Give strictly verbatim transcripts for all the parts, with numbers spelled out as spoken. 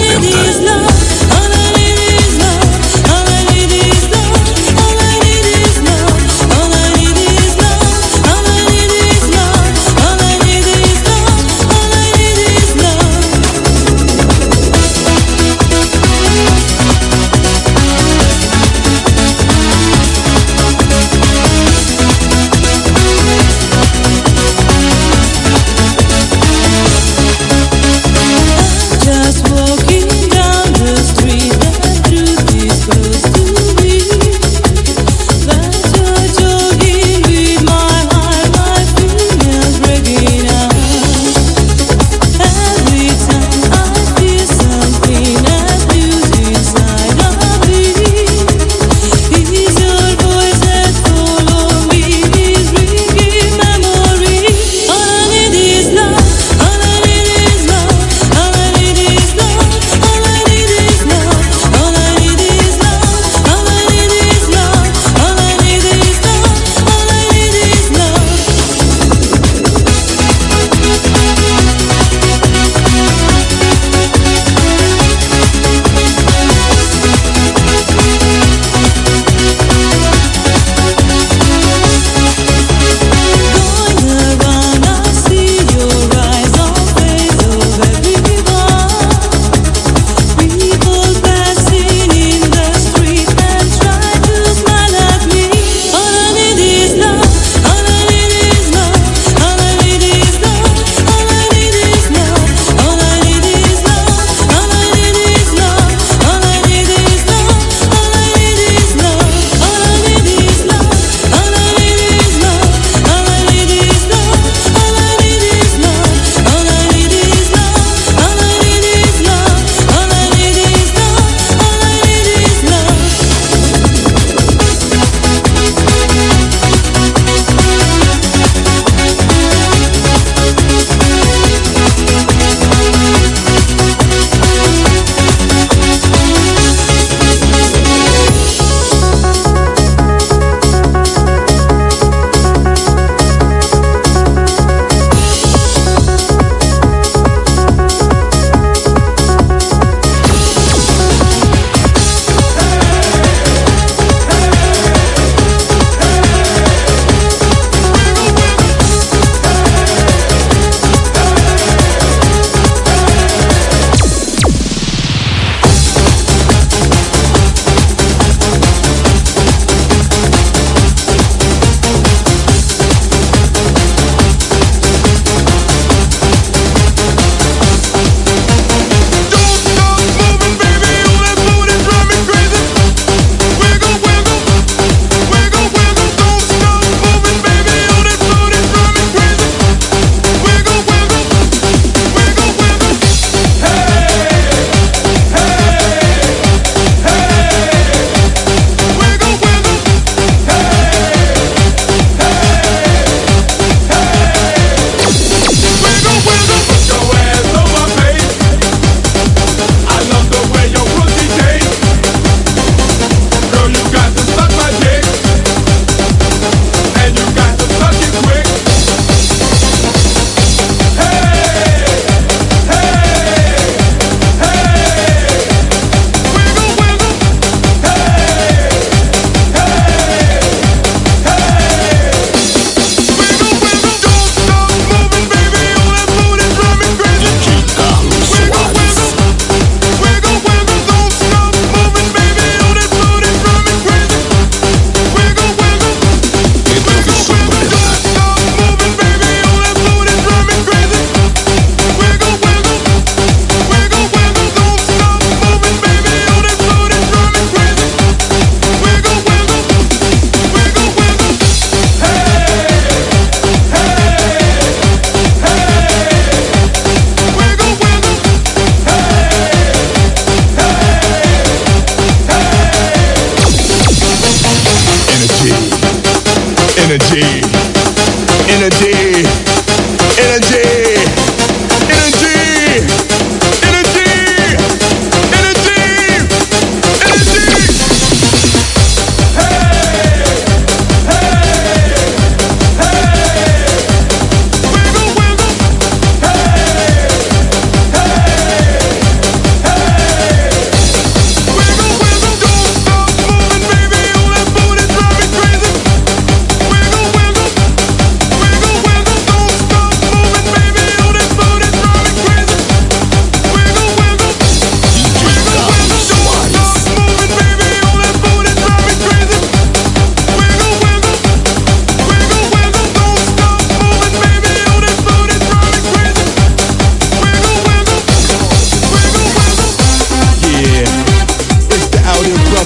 noventa. Just walking down the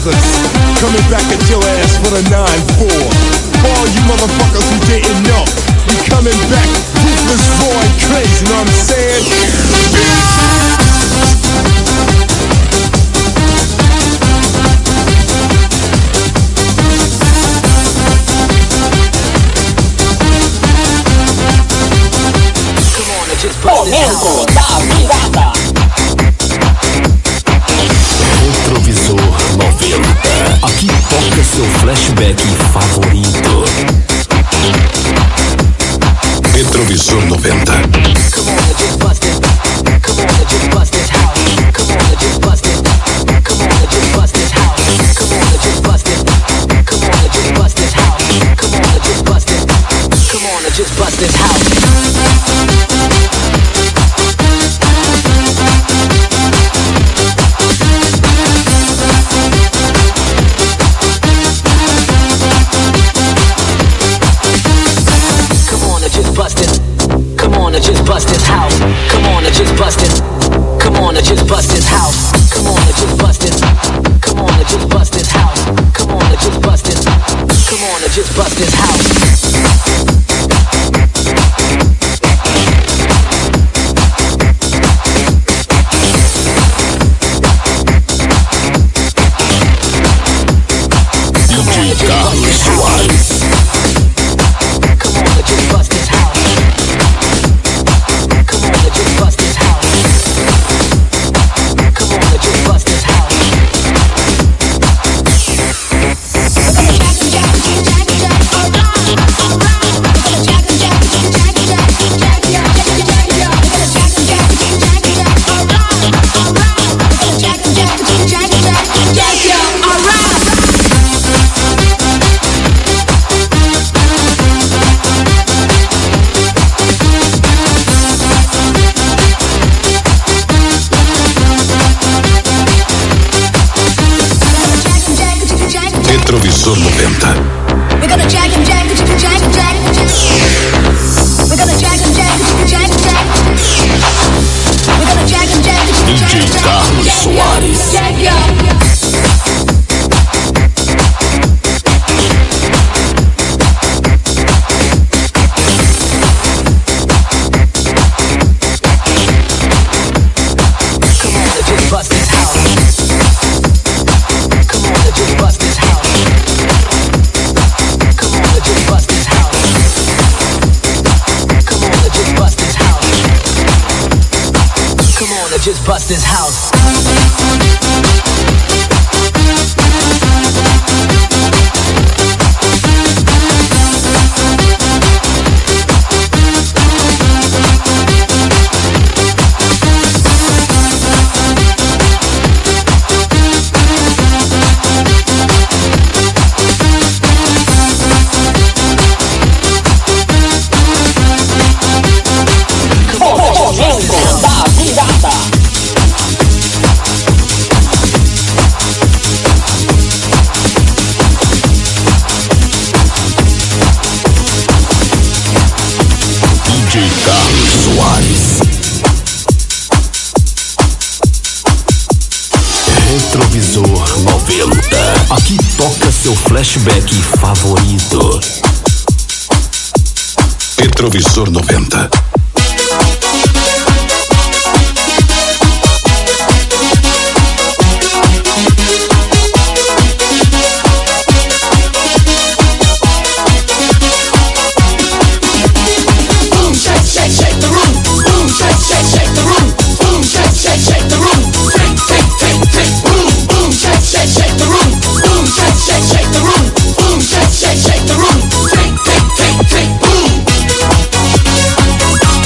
Classics. Coming back at your ass for the nine four. For all you motherfuckers who didn't know, we coming back, ruthless, raw, and crazy, you know what I'm saying? Momento da virada. Retrovisor noventa. Aqui toca seu flashback favorito. Retrovisor noventa. Come on, just bust it. Come on, just bust this house. Come on, just bust it. Come on, just bust this house. Come on, just bust it. Come on, just bust this house. Come on, just bust it. Come on, just bust this house. Just bust this house. Come on and just bust it. Come on and just bust this house. Come on and just bust it. Come on and just bust this house. Come on and just bust it. Come on and just bust this house. D J Carlos Soares. Retrovisor noventa. We're gonna jack and jack, jack, jack, jack. We're gonna jack and jack, jack, jack. We're gonna jack and jack, D J Carlos Soares. jack, jack. Just bust this house. Retrovisor noventa. Aqui toca seu flashback favorito. Retrovisor noventa. Shake the room,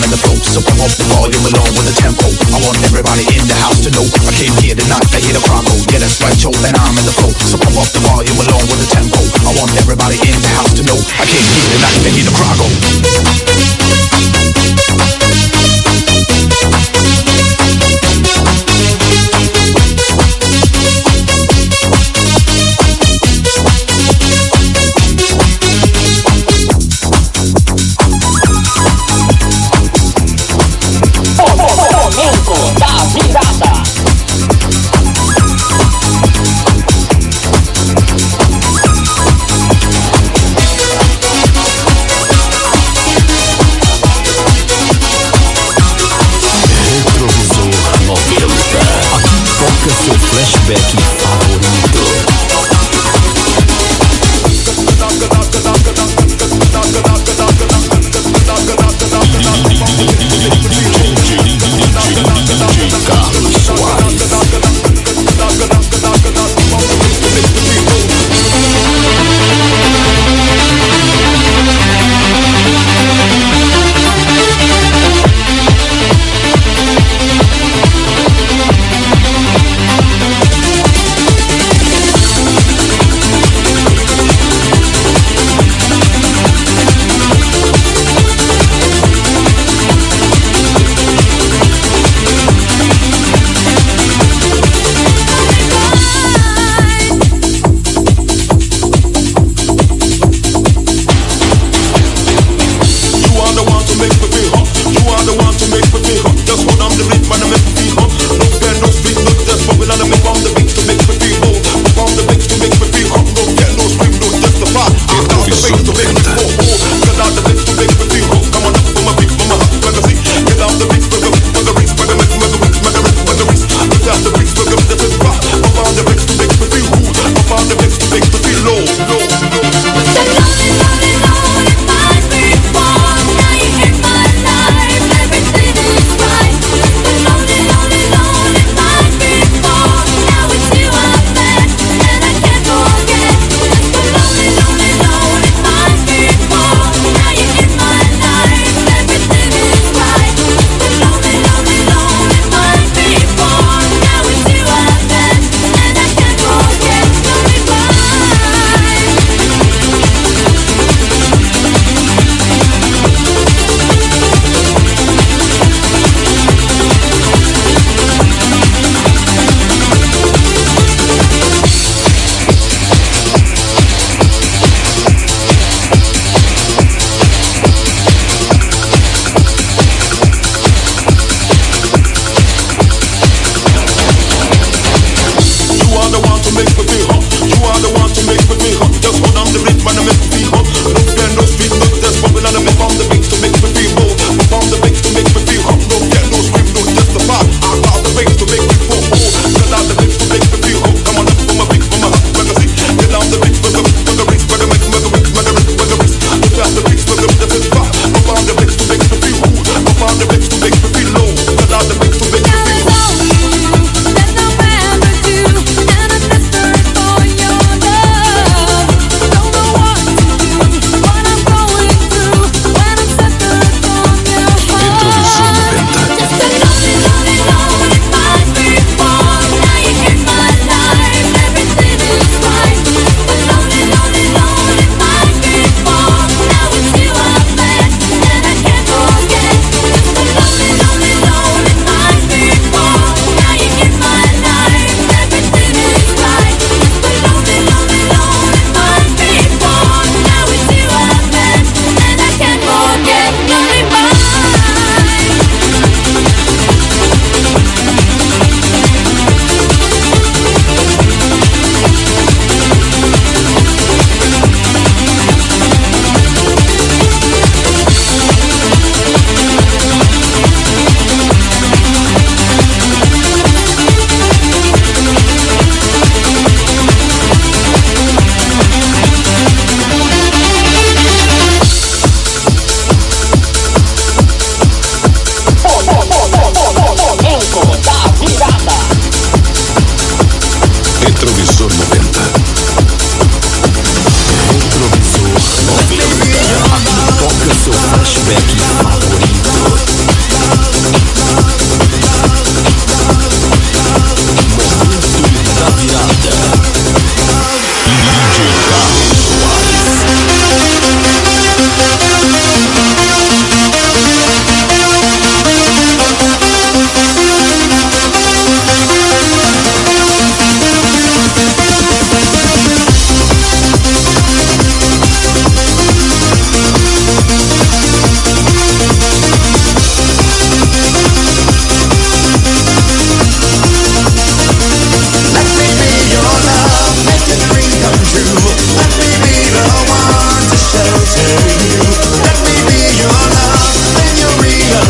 in the flow. So pump up the volume along with the tempo. I want everybody in the house to know I came here tonight to hear the crowd go. Yeah, that's right, Joe, and I'm in the flow. So pump up the volume along with the tempo. I want everybody in the house to know I came here tonight to hear the crowd go. Flashback favorito. Carlos Soares.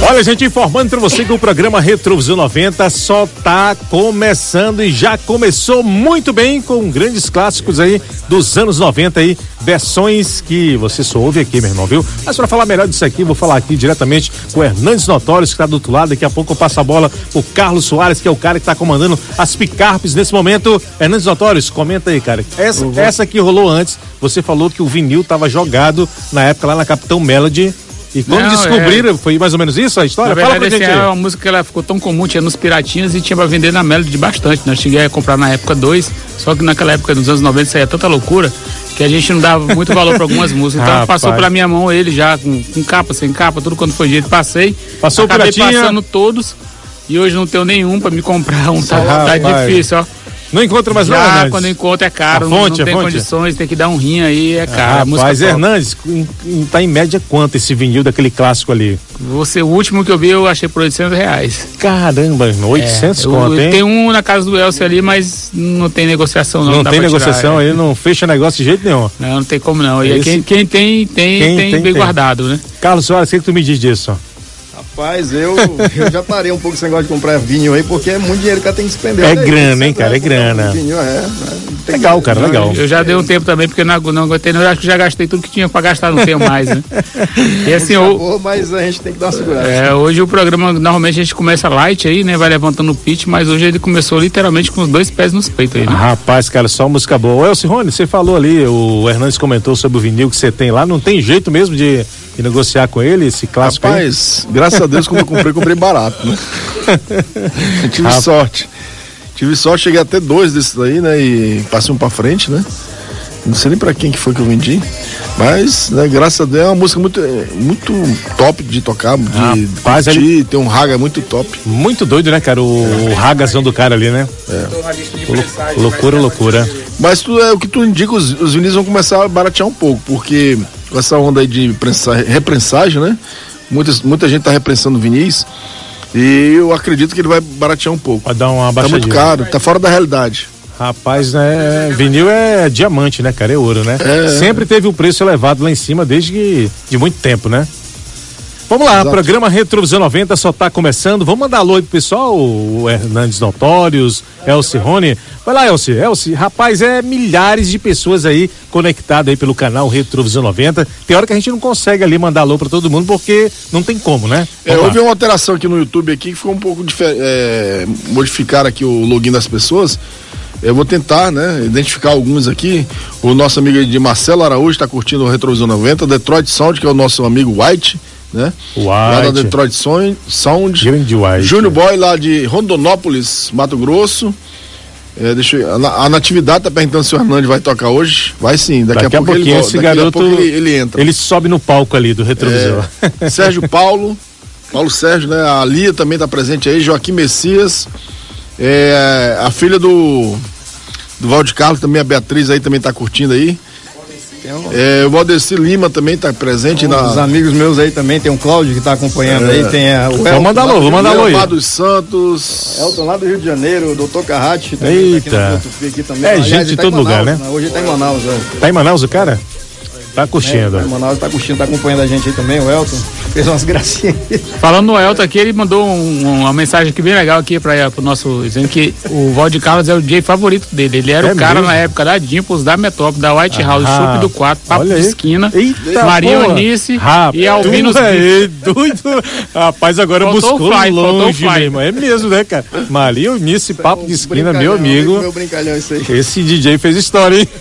Olha, gente, informando pra você que o programa Retrovisão noventa só tá começando e já começou muito bem com grandes clássicos aí dos anos noventa aí, versões que você só ouve aqui, meu irmão, viu? Mas pra falar melhor disso aqui, vou falar aqui diretamente com o Hernandes Notórios, que tá do outro lado. Daqui a pouco eu passo a bola pro Carlos Soares, que é o cara que tá comandando as picarpes nesse momento. Hernandes Notórios, comenta aí, cara. Essa, essa que rolou antes, você falou que o vinil tava jogado na época lá na Capitão Melody. E quando Não, descobriram, é... foi mais ou menos isso a história? Na verdade, Fala pra gente. É uma música que ela ficou tão comum, tinha nos piratinhas e tinha pra vender na Melody bastante. Nós cheguei a comprar na época dois, só que naquela época dos anos noventa saía tanta loucura que a gente não dava muito valor pra algumas músicas. Então Rapaz. passou pela minha mão ele já com, com capa, sem capa, tudo quando foi jeito, passei. Passou o acabei piratinha. passando todos e hoje não tenho nenhum pra me comprar um. Tá, tá Rapaz. difícil, ó. Não encontra mais Já, nada, quando encontra é caro, A não- fonte, não, a tem fonte. condições, tem que dar um rim aí, é caro. a música Rapaz, top. Hernandes, em- em- tá em média quanto esse vinil daquele clássico ali? Você, o último que eu vi eu achei por oitocentos reais. Caramba, oitocentos É, conto, eu- hein? Tem um na casa do Elcio ali, mas não tem negociação não. Não dá tem pra tirar, negociação é. aí, não fecha negócio de jeito nenhum. Não, não tem como não. E é Esse- quem, quem tem, tem, Quem tem, tem, bem tem. guardado, né? Carlos Soares, o que, que tu me diz disso? Rapaz, eu, eu já parei um pouco esse negócio de comprar vinho aí, porque é muito dinheiro que ela tem que despender. É Olha aí, grana, hein, você cara, vai é grana. comprar um vinho, é, é, tem Legal, que- cara, legal. Eu já dei um tempo também, porque eu não, não aguentei, não. Eu acho que já gastei tudo que tinha pra gastar, não tenho mais, né? E assim, o, Acabou, mas a gente tem que dar uma segurada. é, hoje o programa, normalmente a gente começa light aí, né? Vai levantando o pitch, mas hoje ele começou literalmente com os dois pés nos peitos aí, né? Rapaz, cara, só música boa. Ô, Elcio Rony, você falou ali, o Hernandes comentou sobre o vinil que você tem lá, não tem jeito mesmo de, de negociar com ele, esse clássico aí? Rapaz, graças a Deus, quando eu comprei, comprei barato, né? Eu tive Rapaz. sorte. Tive sorte, cheguei até dois desses aí, né? E passei um pra frente, né? Não sei nem pra quem que foi que eu vendi. Mas, né, graças a Deus, é uma música muito, muito top de tocar, de Rapaz, curtir, ele- tem um raga muito top. Muito doido, né, cara? O, o ragazão do cara ali, né? Lou- loucura, loucura. Mas tu, é o que tu indica, os, os vinis vão começar a baratear um pouco, porque com essa onda aí de prensa, reprensagem, né? Muitas, muita gente tá reprensando vinis e eu acredito que ele vai baratear um pouco. Vai dar uma Tá muito baixadinha. caro, tá fora da realidade. Rapaz, né? Vinil é diamante, né, cara? É ouro, né? É. Sempre teve um preço elevado lá em cima desde que, de muito tempo, né? Vamos lá, Exato. programa Retrovisão noventa só tá começando. Vamos mandar alô aí pro pessoal, o Hernandes Notórios, Elci Rony. Vai lá, Elci. Elci, rapaz, é milhares de pessoas aí conectadas aí pelo canal Retrovisão noventa. Tem hora que a gente não consegue ali mandar alô pra todo mundo porque não tem como, né? É, Vamos lá. houve uma alteração aqui no YouTube aqui que ficou um pouco diferente. É, modificar aqui o login das pessoas. Eu vou tentar, né, identificar alguns aqui. O nosso amigo de Marcelo Araújo está curtindo o Retrovisão noventa, Detroit Sound, que é o nosso amigo White, né? Lá da White. Detroit Sound. Sound. Grande White. Júnior Boy lá de Rondonópolis, Mato Grosso. É, deixa eu, a, Na- a Natividade tá perguntando se o Hernandes vai tocar hoje. Vai sim, daqui, Daqui a pouco ele pouquinho volta. esse Daqui a garoto, pouco ele, ele entra. ele sobe no palco ali do Retrovisor. É, Sérgio Paulo, Paulo Sérgio, né? A Lia também tá presente aí, Joaquim Messias, é, a filha do do Valde Carlos também, a Beatriz aí também tá curtindo aí. É, o Valdeci Lima também tá presente Um na. dos amigos meus aí também, tem o Cláudio que tá acompanhando É. aí, tem a, o Vou Elton, mandar lá alô, do vou Rio- mandar alô aí. Leomar dos Santos. Elton lá do Rio de Janeiro, o doutor Carrati também tá aqui Eita. na Filosofia aqui também. É Aliás, gente ele de tá todo em lugar, Manaus, né? Hoje ele tá em Manaus, é. Tá em Manaus o cara? Tá curtindo. Tá em Manaus, tá curtindo, tá acompanhando a gente aí também, o Elton. Fez umas gracinhas. Falando no Elton aqui, ele mandou um- uma mensagem aqui bem legal aqui para o nosso, dizendo que o Valde Carlos é o D J favorito dele. Ele era É o cara mesmo? na época da Dimples, da Metrópole, da White House, Ah, Chopp do quatro, Papo olha de aí. Esquina, Eita, Maria porra. Eunice Rapaz, e Albinos tu Brito. é doido. Rapaz, agora Faltou buscou o fly, faltou o longe, fly. meu irmão. É mesmo, né, cara? Maria Eunice, Papo de Esquina, meu Brincalhão, amigo. Meu brincalhão, isso aí. Esse D J fez história, hein?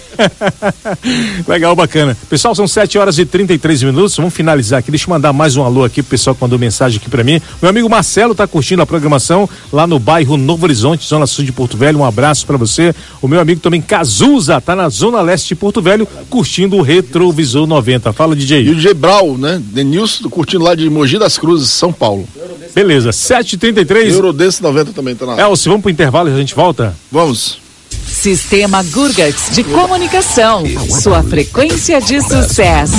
Legal, bacana. Pessoal, são sete horas e trinta e três minutos. Vamos finalizar aqui. Deixa eu mandar mais um alô aqui pro pessoal que mandou mensagem aqui pra mim. Meu amigo Marcelo tá curtindo a programação lá no bairro Novo Horizonte, Zona Sul de Porto Velho. Um abraço pra você. O meu amigo também Cazuza tá na Zona Leste de Porto Velho, curtindo o Retrovisor noventa. Fala, D E J. o D J Brau, né? Denilson curtindo lá de Mogi das Cruzes, São Paulo. Beleza, sete e trinta e três. Eurodense noventa também tá na. Elcio, vamos pro intervalo e a gente volta? Vamos. Sistema Gurgats de Comunicação. Sua frequência de sucesso.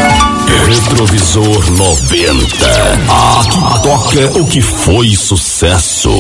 Retrovisor noventa. Aqui toca o que foi sucesso.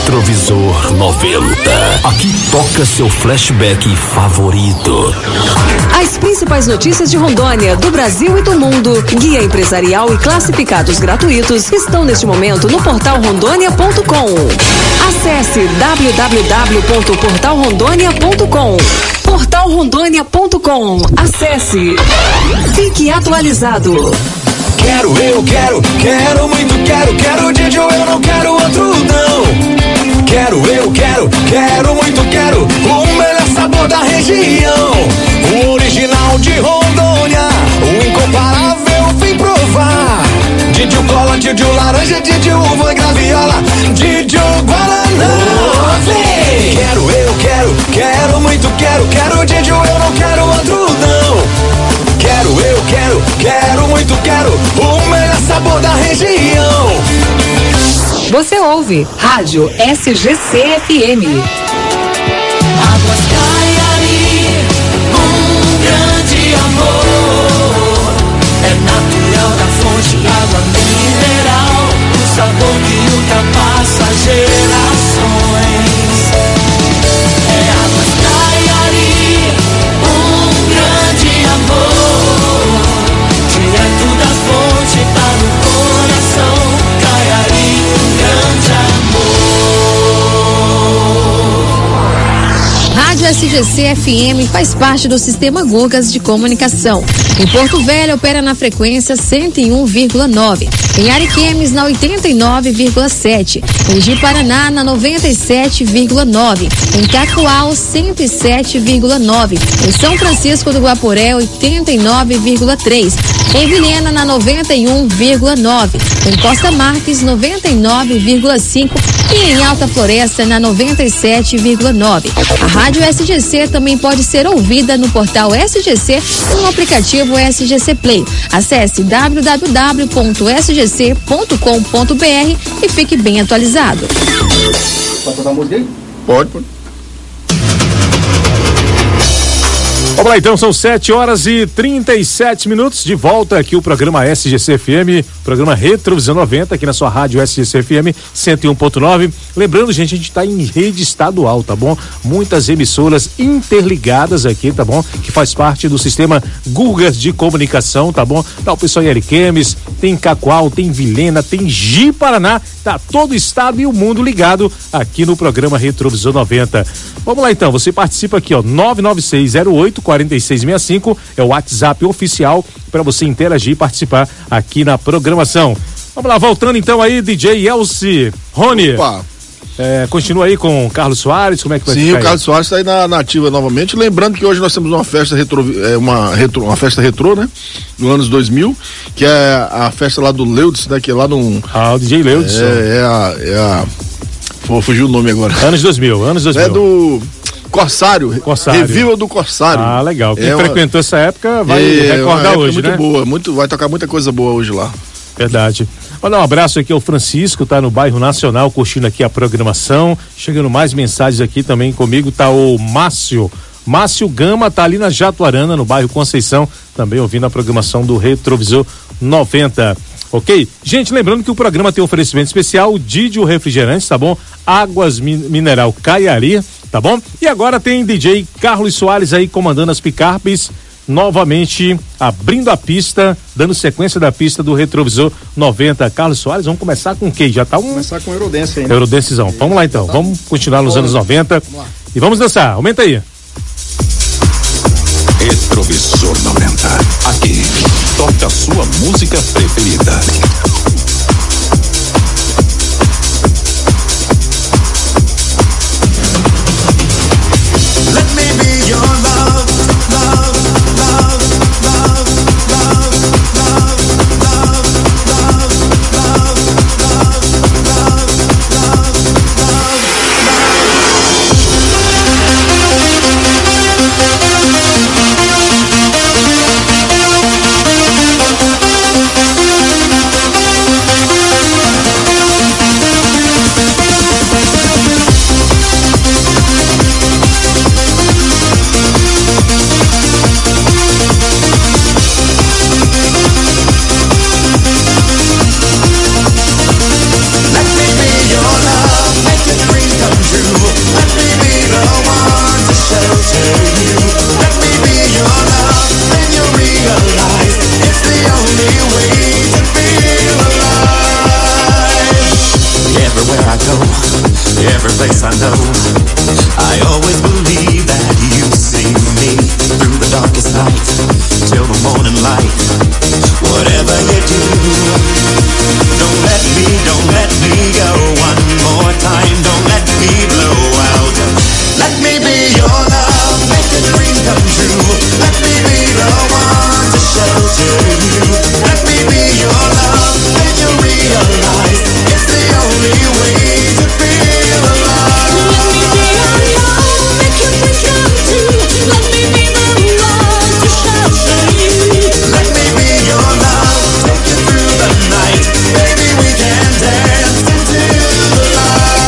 Retrovisor noventa. Aqui toca seu flashback favorito. As principais notícias de Rondônia, do Brasil e do mundo, guia empresarial e classificados gratuitos estão neste momento no portal rondônia ponto com. Acesse w w w ponto portal rondônia ponto com. portal rondônia ponto com. Acesse. Fique atualizado. Quero, eu quero, quero, muito quero, quero Didio, eu não quero outro não. Quero, eu quero, quero, muito quero, o melhor sabor da região. O original de Rondônia, o incomparável, vem provar. Didio cola, Didio laranja, Didio uva e graviola, Didio guaraná. Vem! Quero, eu quero, quero, muito quero, quero Didio, eu não quero outro não. Quero, eu quero, quero, muito quero, o melhor sabor da região. Você ouve Rádio S G C F M. Águas Caiari, um grande amor. É natural da fonte, água mineral, o sabor que ultrapassa gerações. É Águas Caiari, um grande amor. Direto da fonte, tá no coração. Caiari, um grande amor. Rádio S G C F M faz parte do Sistema Gugas de Comunicação. Em Porto Velho opera na frequência cento e um vírgula nove. Em Ariquemes na oitenta e nove vírgula sete. Em Ji-Paraná na noventa e sete vírgula nove. Em Cacoal cento e sete vírgula nove. Em São Francisco do Guaporé oitenta e nove vírgula três. Em Vilhena na noventa e um vírgula nove. Em Costa Marques noventa e nove vírgula cinco. E em Alta Floresta na noventa e sete vírgula nove. A Rádio S G C também pode ser ouvida no portal S G C e no aplicativo S G C Play. Acesse w w w ponto s g c ponto com ponto b r e fique bem atualizado. Pode tocar a música aí? Pode, pode. Vamos lá então, são sete horas e trinta e sete minutos, de volta aqui o programa S G C F M, programa Retrovisão noventa, aqui na sua rádio S G C F M cento e um ponto nove. Lembrando, gente, a gente está em rede estadual, tá bom? Muitas emissoras interligadas aqui, tá bom? Que faz parte do sistema Gugas de Comunicação, tá bom? Tá o pessoal em Ariquemes, tem Cacoal, tem Vilhena, tem Ji-Paraná, tá todo o estado e o mundo ligado aqui no programa Retrovisão noventa. Vamos lá então, você participa aqui, ó, nove nove seis zero oito quatro seis seis cinco é o WhatsApp oficial para você interagir e participar aqui na programação. Vamos lá, voltando então aí, D J Elci Rony. Opa. É, continua aí com o Carlos Soares, como é que vai Sim, ficar? Sim, o Carlos aí? Soares está aí na, na ativa novamente, lembrando que hoje nós temos uma festa retro, é, uma, retro, uma festa retrô, né? No anos dois mil, que é a festa lá do Leudes, né? Que é lá no... Ah, o D J Leudes. É, é a... É a Vou fugir o nome agora. Anos dois mil, anos dois mil. É do... Corsário, Corsário. Revival do Corsário. Ah, legal. Quem é frequentou uma... essa época vai é, recordar hoje, muito né? Muito boa, muito, vai tocar muita coisa boa hoje lá. Verdade. Mandar um abraço aqui ao Francisco, tá no bairro Nacional, curtindo aqui a programação. Chegando mais mensagens aqui também comigo, tá o Márcio. Márcio Gama tá ali na Jatuarana, no bairro Conceição, também ouvindo a programação do Retrovisor noventa. Ok? Gente, lembrando que o programa tem um oferecimento especial, Didio Refrigerantes, tá bom? Águas min- Mineral Caiari, tá bom? E agora tem D J Carlos Soares aí comandando as picapes, novamente abrindo a pista, dando sequência da pista do Retrovisor noventa. Carlos Soares, vamos começar com o quê? Já tá um... Começar com Eurodance aí, né? Eurodensezão. Vamos lá então, vamos continuar nos anos noventa. Vamos lá. E vamos dançar, aumenta aí. Retrovisor noventa. Aqui toca a sua música preferida. Let me be your love, love, love, love, love, love, love, love, love, love, love, love, love. every place I know. I always believe that you see me through the darkest night till the morning light. Whatever you do, don't let me, don't let me go one more time. Don't let me blow out. Let me be your love, make your dreams come true. Let me be the one to shelter you. Let me be your love, and you realize it's the only way to feel alive. Let me be your love, make your dreams come true. Let me be the one to shelter you. Let me be your love, take you through the night. Baby, we can dance into the light.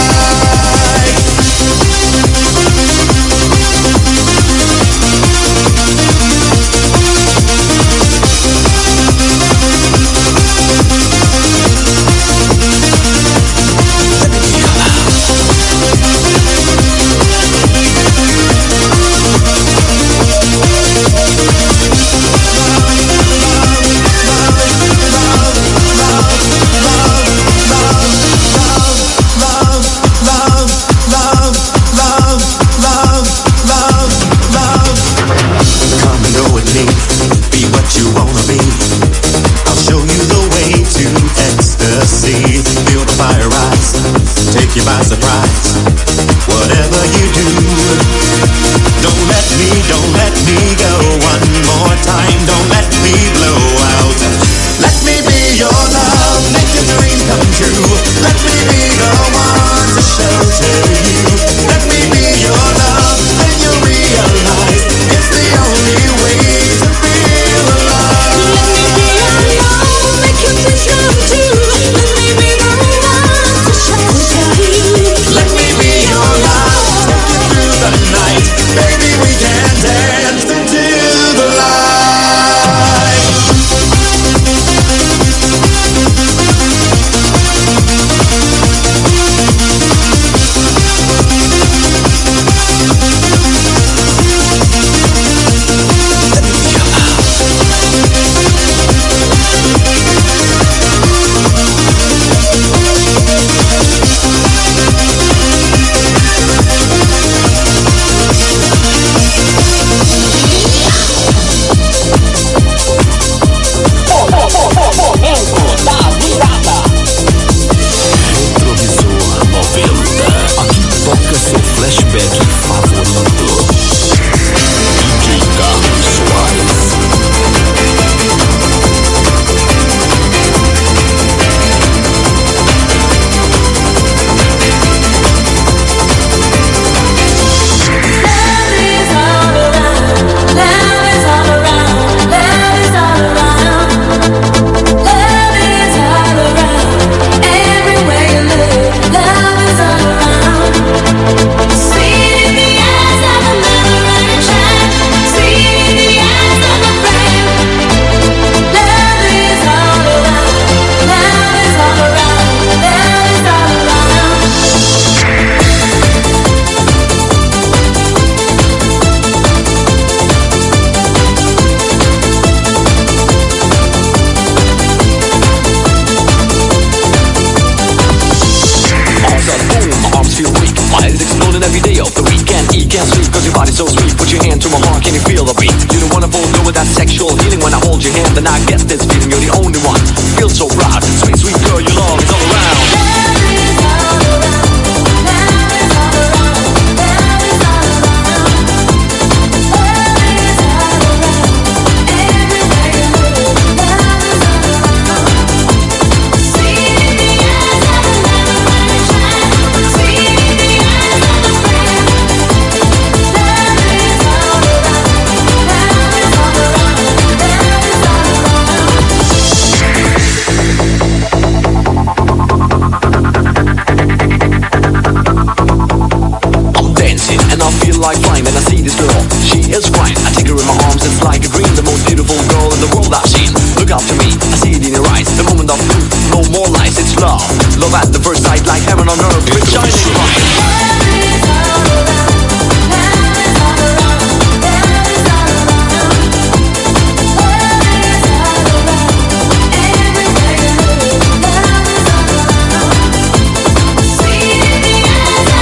Take you by surprise. Whatever you do, don't let me, don't let me go one more time. Don't let me blow out. Let me be your love, make your dreams come true. Let me be the one to shelter you. Let me be your love, and you realize it's the only way to feel alive. Let me be your love, make your dreams come true. Let me be the one to shelter you. Let me be your love, take you through the night. Baby, we can dance into the light. Then I get this feeling you're the only one. Feel so proud, sweet, sweet girl, your love is all around. Like flying, then I see this girl, she is fine. I take her in my arms, it's like a dream. The most beautiful girl in the world I've seen. Look up to me, I see it in your eyes. The moment of truth, no more lies, it's love. Love at the first sight, like heaven on earth, with shining bright. Sweet in the eyes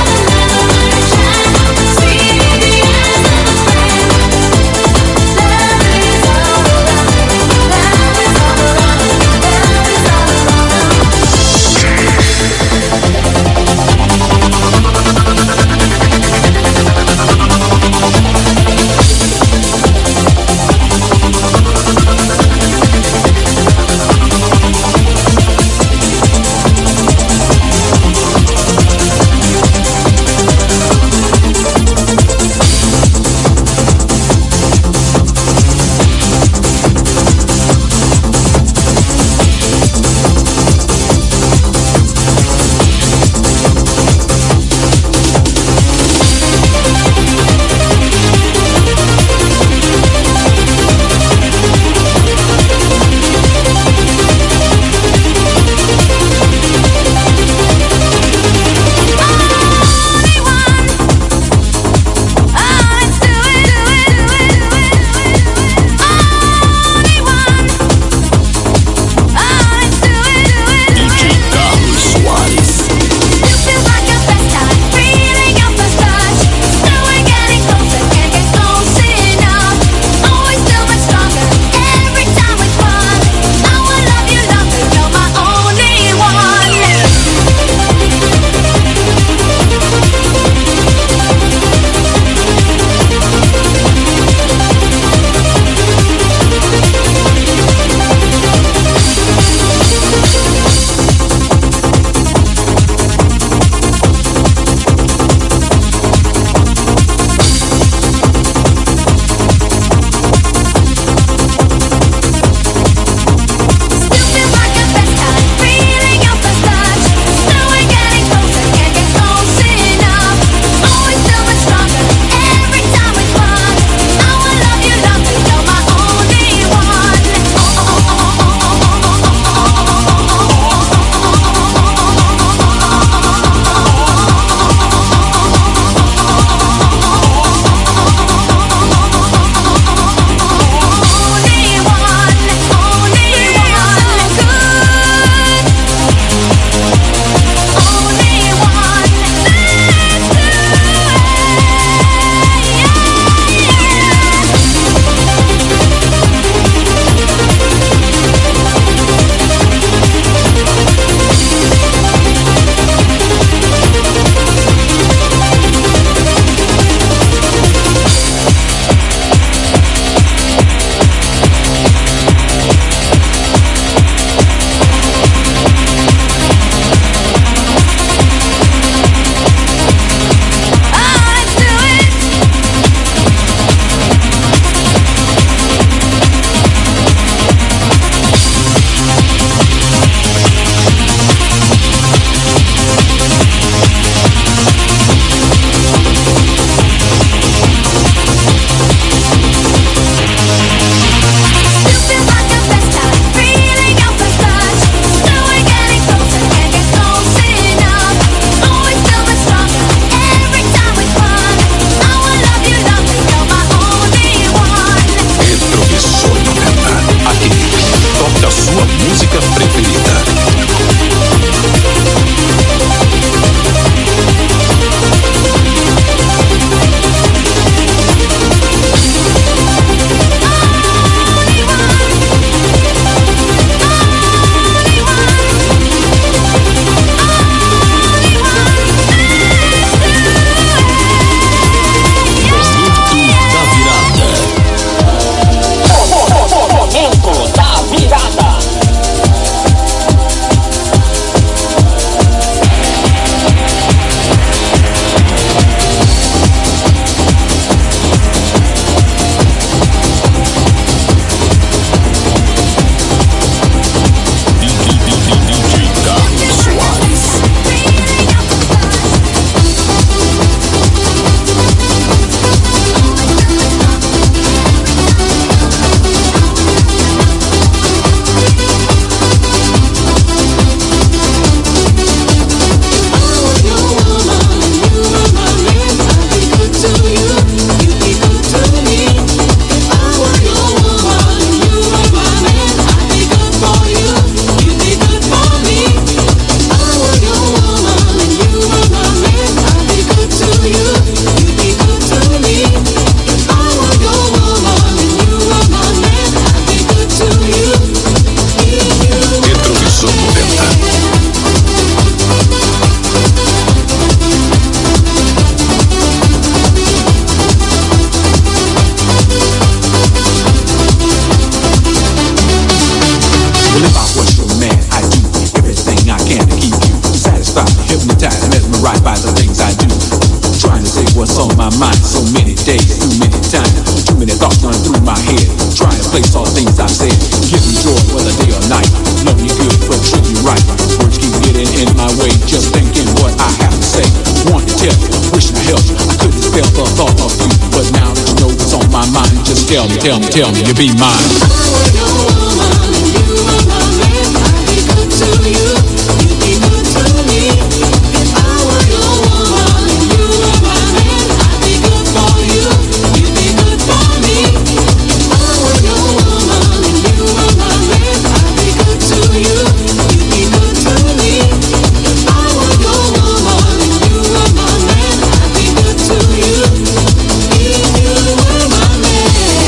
replace all things I've said. Give me joy whether day or night. Love me good but treat me right. Words keep getting in my way, just thinking what I have to say. Want to tell you, wishing I helped you. I couldn't spell the thought of you, but now that you know what's on my mind, just tell me, tell me, tell me, you be mine. I want your woman and you are my man. I'd be good to you, you be good to me. If I were your woman and you were my man, I'd be good for you, you be good for me. If I were your woman and you were my man, I'd be good to you, you be good to me. If I were your woman and you were my man, I'd be good to you, if you were my man.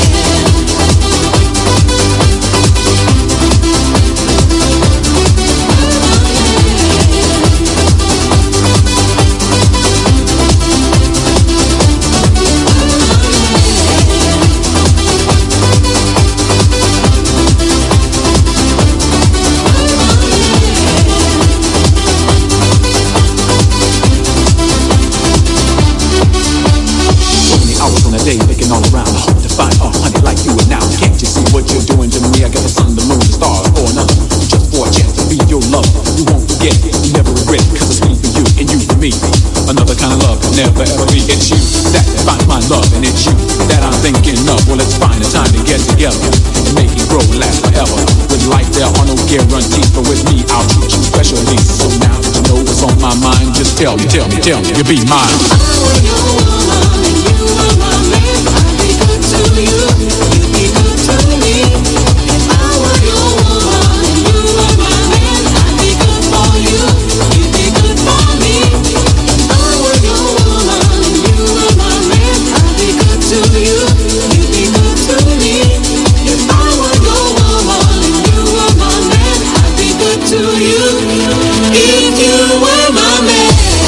Day looking all around, hoping to find a honey like you. And now, can't you see what you're doing to me? I got the sun, the moon, the stars, or another, just for a chance to be your lover. You won't forget, you never regret, cause it's me for you and you for me. Another kind of love can never ever be. It's you that finds my love, and it's you that I'm thinking of. Well, it's find a time to get together and make it grow, last forever. With life there are no guarantees, but with me I'll treat you specially. So now that you know what's on my mind, just tell me, tell me, tell me, you be mine. I want your woman and you are my man. I'd be good to you, you be good to me. If I were your woman and you were my man, I'd be good for you, you be good for me. If I were your woman and you were my man, I'd be good to you, you be good to me. If I were your woman and you were my man, I'd be good to you, if you were my man.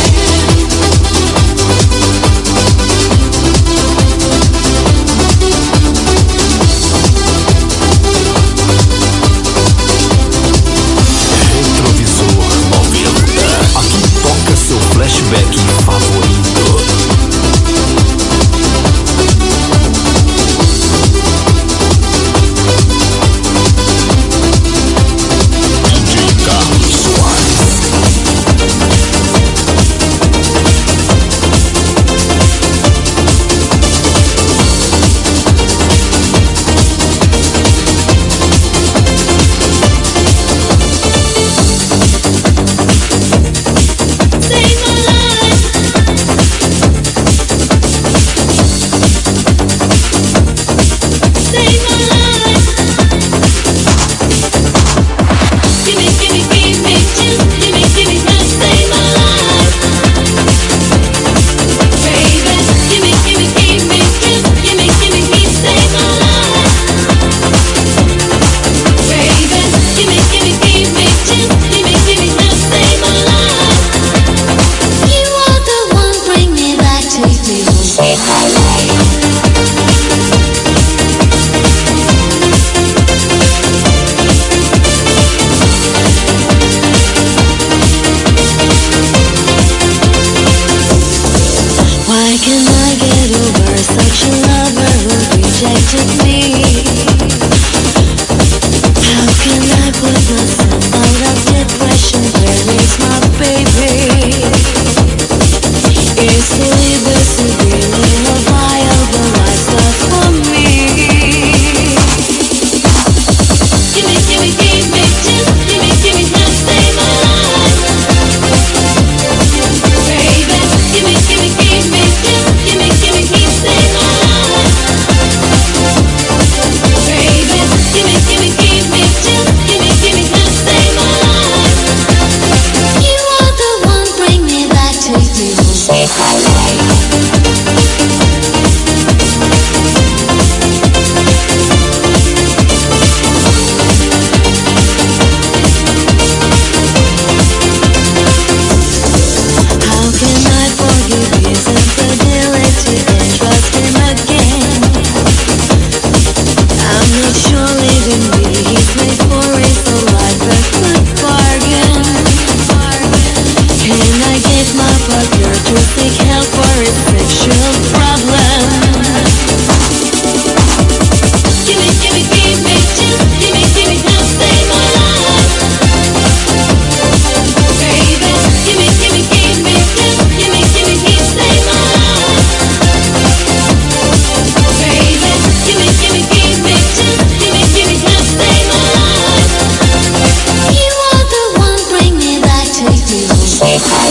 Flashback favorito. D J Carlos Soares.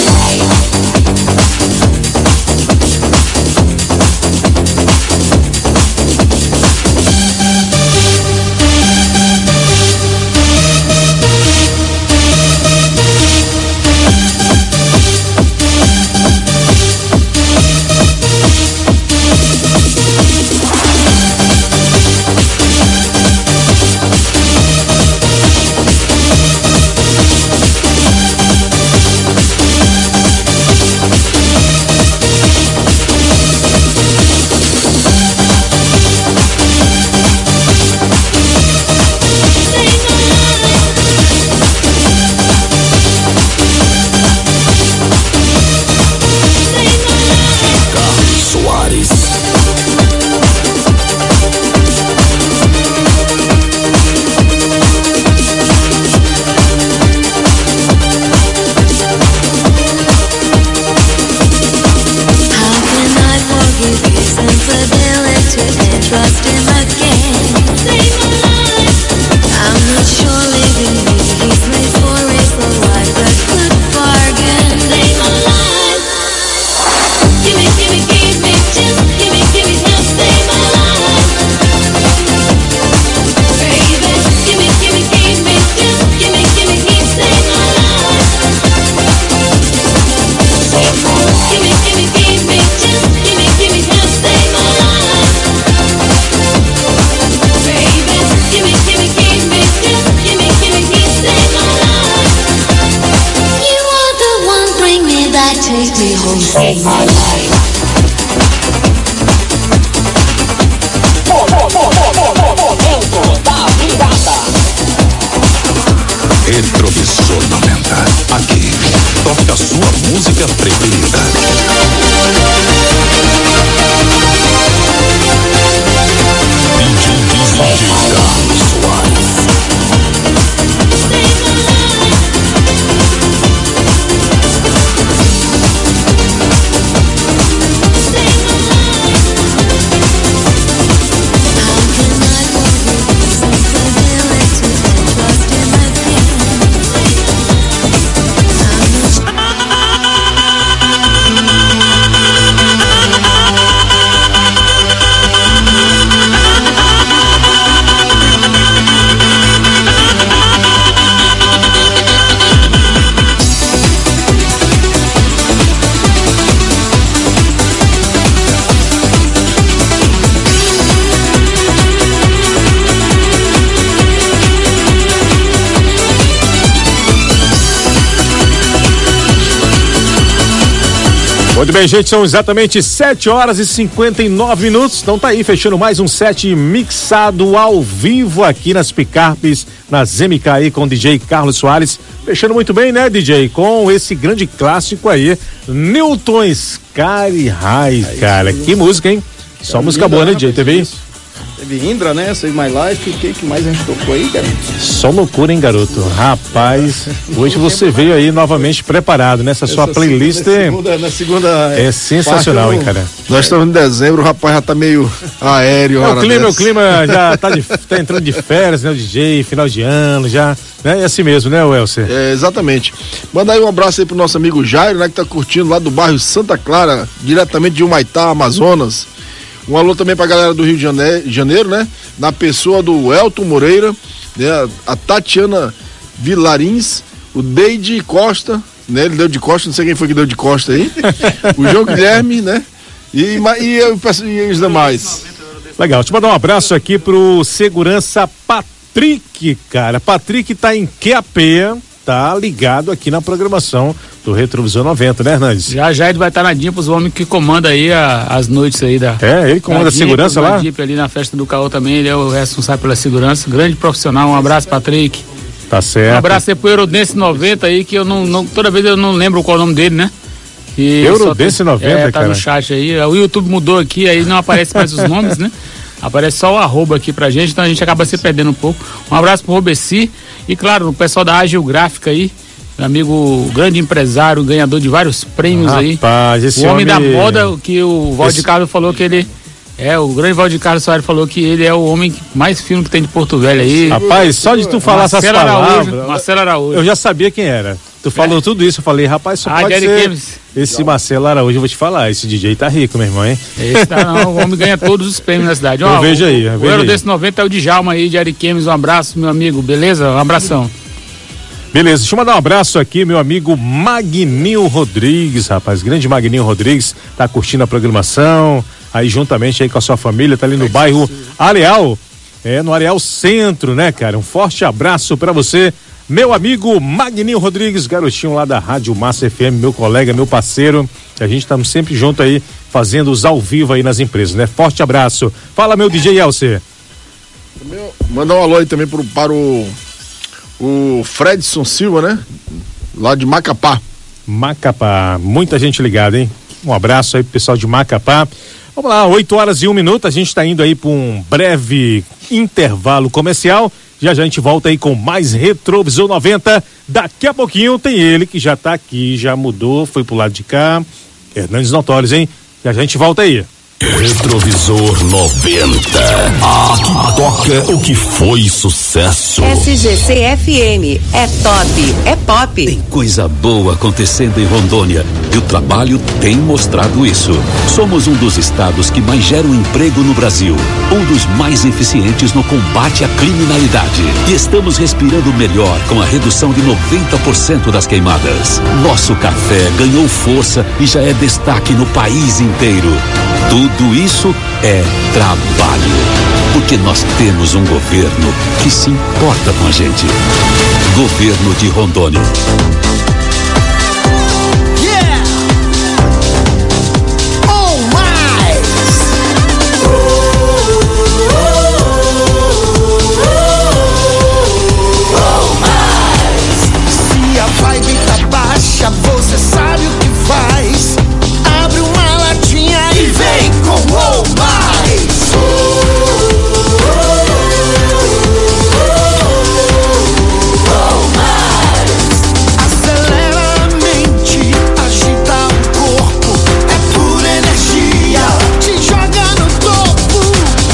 Retrovisor noventa. Aqui toca a sua música preferida. D J Carlos Soares. Muito bem, gente, são exatamente sete horas e cinquenta e nove minutos. Então tá aí, fechando mais um set mixado ao vivo aqui nas Picarpes, nas M K I com o D J Carlos Soares. Fechando muito bem, né, D J? Com esse grande clássico aí, Newton Sky High, cara. Que música, hein? Só é música boa, né, D J? Teve isso? Teve Indra, né? Save My Life. O que, que mais a gente tocou aí, cara? Só loucura, hein, garoto? Rapaz, hoje você veio aí novamente preparado nessa sua playlist. Na segunda, na segunda é sensacional, parte, hein, cara? Nós estamos em dezembro, o rapaz já tá meio aéreo. É, o clima, o clima já tá, de, tá entrando de férias, né? O D J, final de ano, já. Né? É assim mesmo, né, Welser? É, exatamente. Manda aí um abraço aí pro nosso amigo Jairo, né? Que tá curtindo lá do bairro Santa Clara, diretamente de Humaitá, Amazonas. Um alô também pra galera do Rio de Janeiro, né? Na pessoa do Elton Moreira, né? A Tatiana Vilarins, o Deide Costa, né? Ele deu de Costa, não sei quem foi que deu de Costa aí. O João Guilherme, né? E, e, e, e os demais. Legal, deixa eu mandar um abraço aqui pro segurança Patrick, cara. Patrick tá em Q A P, tá ligado aqui na programação do Retrovisor noventa, né, Hernandes? Já já ele vai estar na D I P, os homens que comanda aí a, as noites aí da... É, ele comanda a segurança lá? Na D I P ali na festa do Caô também, ele é o responsável pela segurança, grande profissional, um abraço, Patrick. Tá certo. Um abraço aí pro Eurodense noventa aí, que eu não, não, toda vez eu não lembro qual é o nome dele, né? E Eurodense noventa, é, tá cara. no chat aí, o YouTube mudou aqui, aí não aparece mais os nomes, né? Aparece só o arroba aqui pra gente, então a gente acaba se perdendo um pouco. Um abraço pro Robeci e, claro, o pessoal da Ágil Gráfica aí, meu amigo, grande empresário, ganhador de vários prêmios. Rapaz, aí. Esse o homem, homem da moda, que o Valdir esse... Carlos falou que ele... É, o grande Valdir Carlos Soares falou que ele é o homem mais fino que tem de Porto Velho aí. Rapaz, só de tu falar Marcelo essas palavras... Araújo, Marcelo Araújo. Eu já sabia quem era. Tu falou é. tudo isso, eu falei, rapaz, só ah, pode Jerry ser James. Esse Marcelo Araújo, eu vou te falar, esse D J tá rico, meu irmão, hein? Esse tá não, o homem ganha todos os prêmios na cidade. Eu Ó, vejo aí, eu o, vejo o Euro aí. desse noventa é o Djalma aí, de Ariquemes, um abraço, meu amigo, beleza? Um abração. Beleza, deixa eu mandar um abraço aqui, meu amigo Magninho Rodrigues, rapaz, grande Magninho Rodrigues, tá curtindo a programação, aí juntamente aí com a sua família, tá ali no bairro Areal, é, no Areal Centro, né, cara? Um forte abraço pra você, meu amigo Magninho Rodrigues, garotinho lá da Rádio Massa F M, meu colega, meu parceiro, a gente estamos sempre junto aí, fazendo os ao vivo aí nas empresas, né? Forte abraço. Fala, meu D J Elcer. Mandar um alô aí também pro, para o o Fredson Silva, né? Lá de Macapá. Macapá, muita gente ligada, hein? Um abraço aí pro pessoal de Macapá. Vamos lá, oito horas e um minuto, a gente tá indo aí para um breve intervalo comercial. Já já a gente volta aí com mais Retrovisor noventa. Daqui a pouquinho tem ele que já tá aqui, já mudou, foi pro lado de cá. Hernandes Notórios, hein? Já já a gente volta aí. Retrovisor noventa. Aqui toca o que foi sucesso. S G C F M é top, é pop. Tem coisa boa acontecendo em Rondônia e o trabalho tem mostrado isso. Somos um dos estados que mais geram emprego no Brasil, um dos mais eficientes no combate à criminalidade. E estamos respirando melhor com a redução de noventa por cento das queimadas. Nosso café ganhou força e já é destaque no país inteiro. Tudo isso é trabalho, porque nós temos um governo que se importa com a gente. Governo de Rondônia. Yeah! Oh, mais! Oh, mais! Se a vibe tá baixa, você sabe o que faz. Abre uma latinha e vem com o mais. Acelera a mente, agita o corpo, é pura energia, te joga no topo.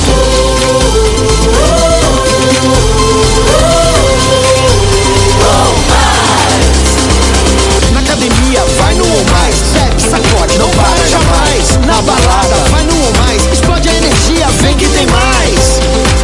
Na academia, vai no ou mais, segue, sacode, não para jamais. Na balada, vai no ou mais, explode a energia, vem que tem mais.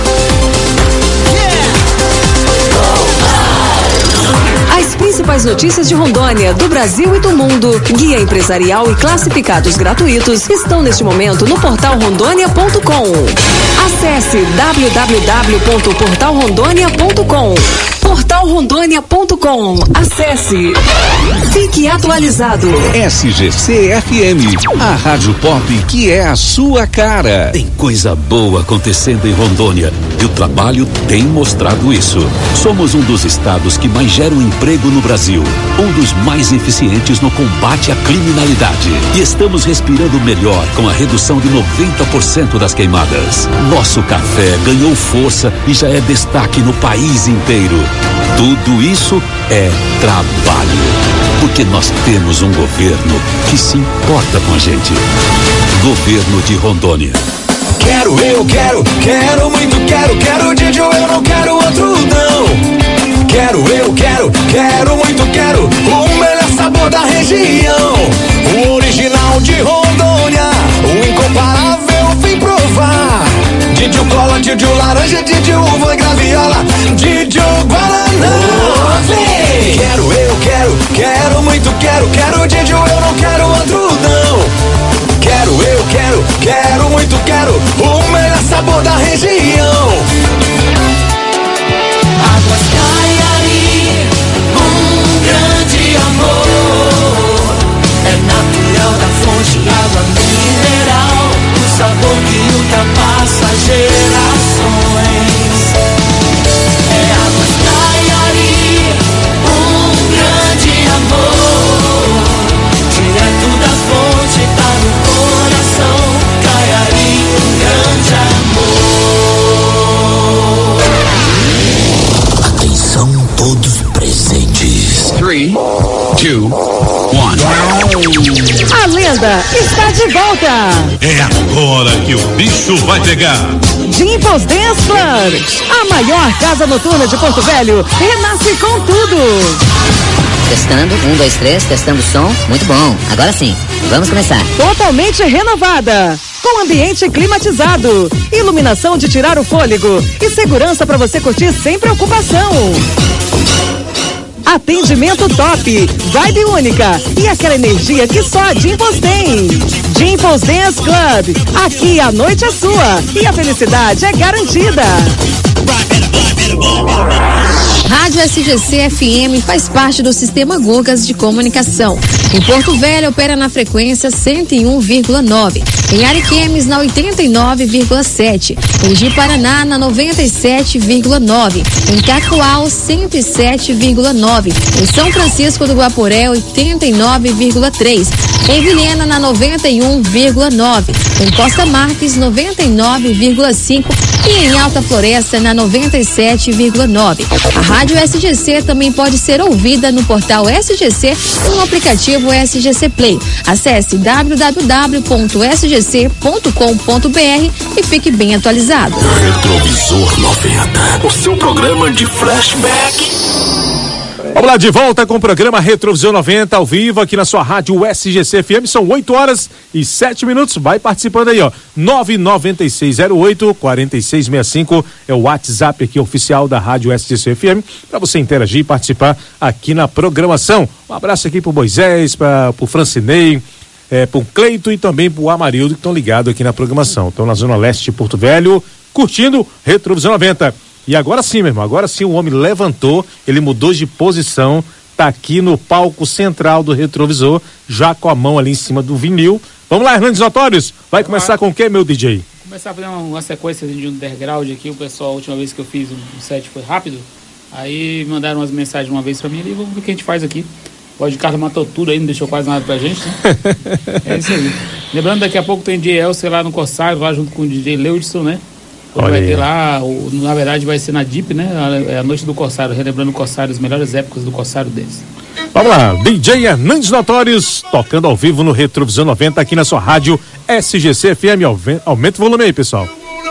As principais notícias de Rondônia, do Brasil e do mundo, guia empresarial e classificados gratuitos estão neste momento no portal rondônia ponto com. Acesse w w w ponto portal rondônia ponto com. portal rondônia ponto com. Acesse. Fique atualizado. S G C F M, a rádio pop que é a sua cara. Tem coisa boa acontecendo em Rondônia e o trabalho tem mostrado isso. Somos um dos estados que mais geram emprego no Brasil, um dos mais eficientes no combate à criminalidade. E estamos respirando melhor com a redução de noventa por cento das queimadas. Nosso café ganhou força e já é destaque no país inteiro. Tudo isso é trabalho, porque nós temos um governo que se importa com a gente. Governo de Rondônia. Quero, eu quero, quero muito, quero, quero D J, eu não quero outro não. Quero, eu quero, quero muito, quero o melhor sabor da região. O original de Rondônia, o incomparável, vem provar. D J cola, D J laranja, D J uva e graviola, D J guaraná. Vem! Quero, eu quero, quero muito, quero, quero D J, eu não quero outro não. Quero, eu quero, quero muito, quero o melhor sabor da região. Águas Caiari, um grande amor. É natural da fonte, água mineral, o sabor que ultrapassa gerações. É Águas Caiari, um grande amor. Direto da fonte para o coração, Caiari, um grande amor. Atenção todos presentes. três, dois, um. A lenda está de volta. É agora que o bicho vai pegar. Dimples Dance Club, a maior casa noturna de Porto Velho, renasce com tudo. Testando, um, dois, três, testando o som. Muito bom. Agora sim, vamos começar. Totalmente renovada, com ambiente climatizado, iluminação de tirar o fôlego e segurança para você curtir sem preocupação. Atendimento top, vibe única e aquela energia que só a Dimples tem. Dimples Dance Club, aqui a noite é sua e a felicidade é garantida. Rádio S G C F M faz parte do sistema Gugas de comunicação. Em Porto Velho opera na frequência cento e um vírgula nove. Em Ariquemes na oitenta e nove vírgula sete. Em Ji-Paraná na noventa e sete vírgula nove. Em Cacoal cento e sete vírgula nove. Em São Francisco do Guaporé oitenta e nove vírgula três. Em Vilhena na noventa e um vírgula nove. Em Costa Marques noventa e nove vírgula cinco. E em Alta Floresta na noventa e sete vírgula nove. A Rádio S G C também pode ser ouvida no portal S G C e no aplicativo S G C Play. Acesse w w w ponto s g c ponto com ponto b r e fique bem atualizado. Retrovisor noventa, o seu programa de flashback. Vamos lá, de volta com o programa Retrovisor noventa, ao vivo, aqui na sua rádio S G C F M. São oito horas e sete minutos. Vai participando aí, ó. nove nove seis zero oito, quatro seis seis cinco é o WhatsApp aqui oficial da rádio S G C F M, para você interagir e participar aqui na programação. Um abraço aqui pro Moisés, para pro Francinei, é, pro Cleito e também pro Amarildo, que estão ligados aqui na programação. Estão na Zona Leste de Porto Velho, curtindo Retrovisor noventa. E agora sim, meu irmão, agora sim o homem levantou, ele mudou de posição, tá aqui no palco central do retrovisor, já com a mão ali em cima do vinil. Vamos lá, Hernandes Notórios, vai começar com o que, meu D J? Vou começar a fazer uma, uma sequência de underground aqui, o pessoal, a última vez que eu fiz um, um set foi rápido, aí mandaram umas mensagens uma vez pra mim, e vamos ver o que a gente faz aqui. O de Carlos matou tudo aí, não deixou quase nada pra gente, né? É isso aí. Lembrando, daqui a pouco tem D J Elcio lá no Corsário, lá junto com o D J Leudson, né? Vai Olha ter aí. lá, o, na verdade vai ser na Deep, né? É a noite do Corsário, relembrando o Corsário, as melhores épocas do Corsário deles. Vamos lá, D J Hernandes Notórios, tocando ao vivo no Retrovisor noventa, aqui na sua rádio S G C F M. Aumenta o volume aí, pessoal.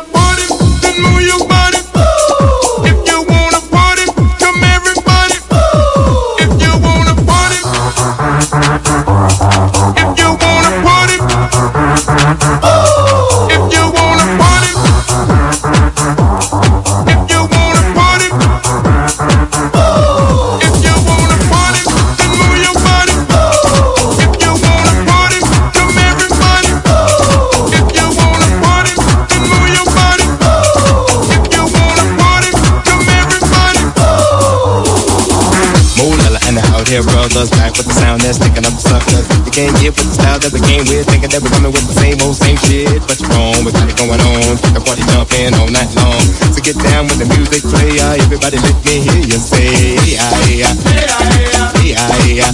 Here brothers back with the sound that's sticking up the suckers. You can't get with the style that we came with, thinking that we're coming with the same old same shit. But you're wrong, we got it going on. The party jumping all night long. So get down with the music play. Everybody let me hear you say, hey, hey, hey, hey, hey, hey,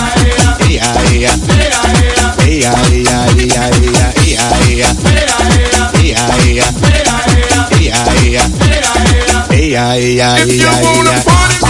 hey, hey, hey, hey,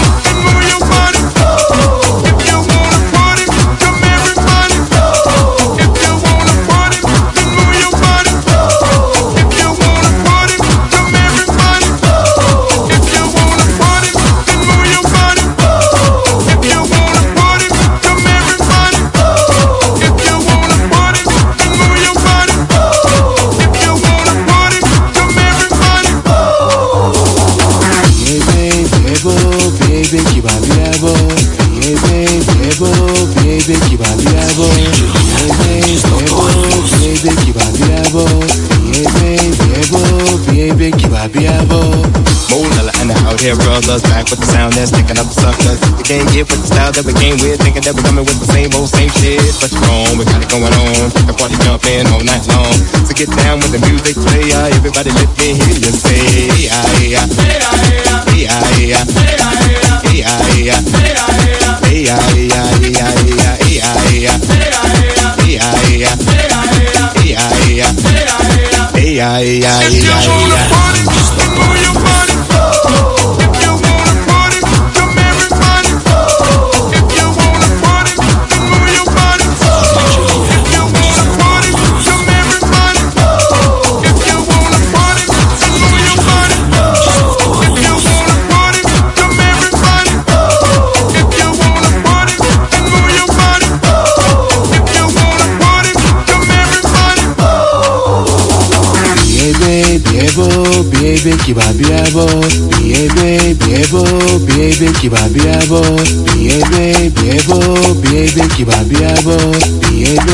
Here brothers back with the sound that's sticking up the suckers. You can't get with the style that we came with, thinking that we're coming with the same old same shit. But you're wrong, we got it going on. The party jumping all night long. So get down with the music play. Everybody let me hear you say, hey, hey, hey, hey, hey, hey, baby kibabiabo, baby, baby, baby kibabiabo, baby, baby, baby kibabiabo, baby,